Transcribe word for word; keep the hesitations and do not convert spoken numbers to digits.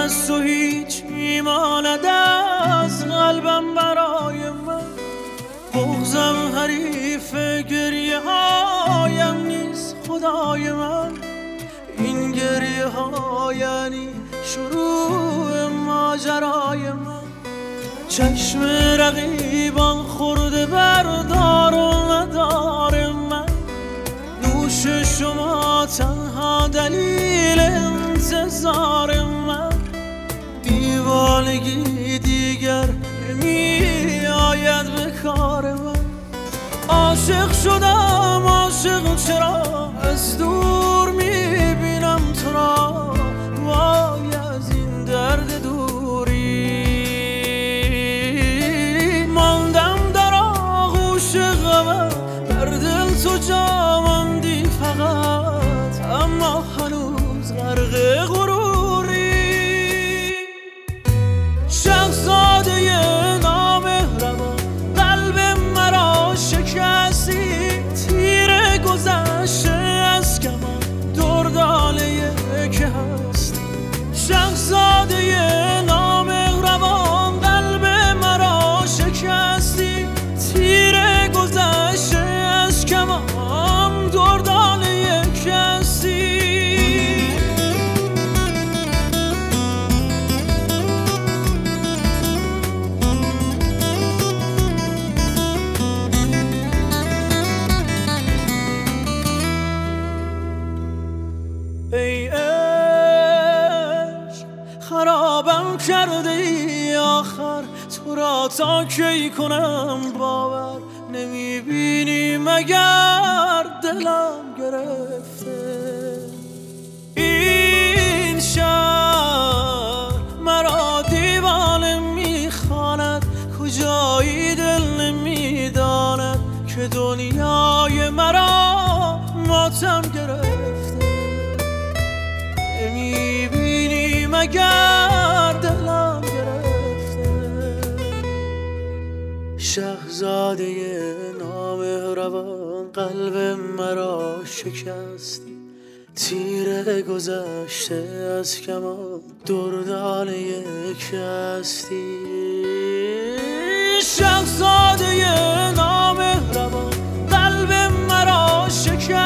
از تو هیچ میماند از قلبم برای من. بغضم حریف گریه هایم نیست خدای من. این گریه ها یعنی شروع ماجرای من. چشم رقیبان خورده بردار و ندار من. نوش شما تنها دلیل انتظار من. دیوانگی دیگر نمی آید به کار من. عاشق شدم عاشق چرا از دور میبینم تو را. وای از این درد دوری ماندم در آغوش غمت. در دل تو جا ماندی فقط اما هنوز غرق غروری. شهزاده نامهربان قلب مرا شکستی. تیر گذشته از کمان درداله که هستی. شهزاده نامهربان قلب مرا شکستی. تیر گذشته از کمان درداله که هستی. ای عشق خرابم کرده ای آخر. تو را تا کی کنم باور. نمیبینی مگر دلم گرفته. این شهر مرا دیوانه میخواند. کجایی دل نمیداند که دنیای مرا ماتم گرفته. نمیبینی مگر دلم گرفته. شهزاده نامهربان قلب مرا شکستی. تیر گذشته از کمان دردانه یک هستی. شهزاده نامهربان قلب مرا شکستی.